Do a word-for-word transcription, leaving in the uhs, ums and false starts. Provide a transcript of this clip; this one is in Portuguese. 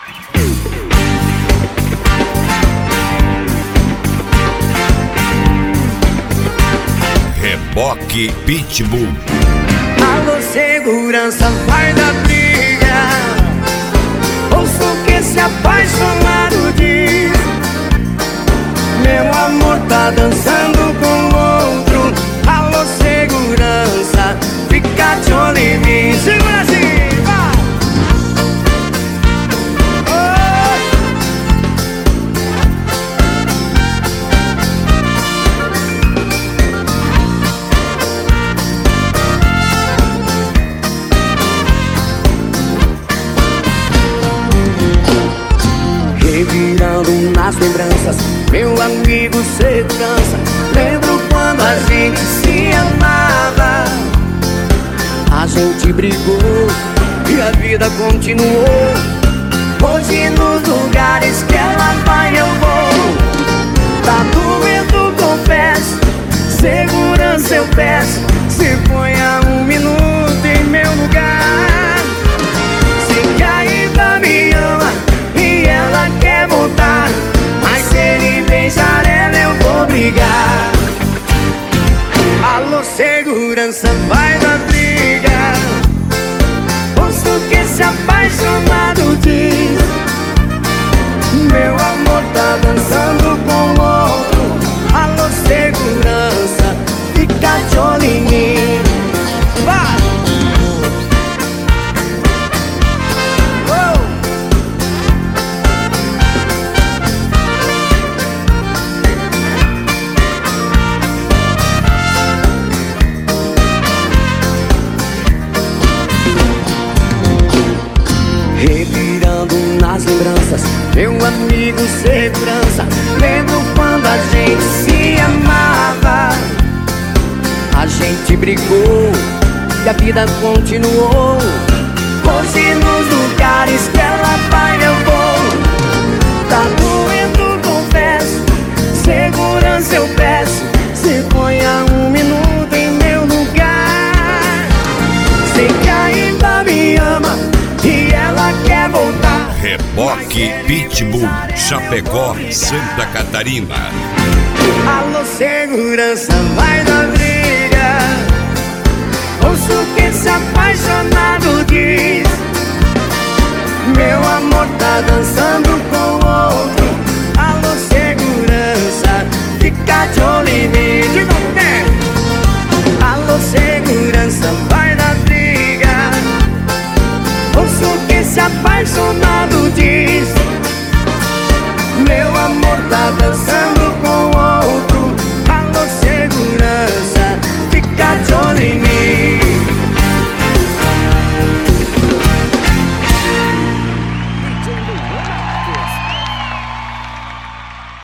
Reboque Pitbull. Alô, segurança, vai da briga. Ouço o que esse apaixonado diz. Meu amor tá dançando com outro. Alô, segurança, fica de olho em mim. Segura assim, vai! Revirando nas lembranças, meu amigo, cê cansa. Lembro quando a gente se amava. A gente brigou e a vida continuou. Hoje nos lugares que ela vai eu vou. Tá doendo, confesso. Segurança eu peço. Se ponha um minuto em meu lugar. Sei que ainda me ama e ela quer voltar, mas se ele beijar ela eu vou brigar. Alô, segurança, vai da briga. Ouço o que esse apaixonado diz. Meu amor tá dançando com outro. Alô, segurança, fica de olho em mim. Vai! Revirando nas lembranças, meu amigo, segurança. Lembro quando a gente se amava. A gente brigou e a vida continuou. Hoje nos lugares que ela vai eu vou. Tá doendo, confesso. Segurança eu peço. Se ponha um minuto em meu lugar. Sei que ainda me ama e ela quer voltar. Reboque Pitbull, Chapecó, Santa Catarina. Alô, segurança, vai da briga. Ouço o que esse apaixonado diz. Meu amor tá dançando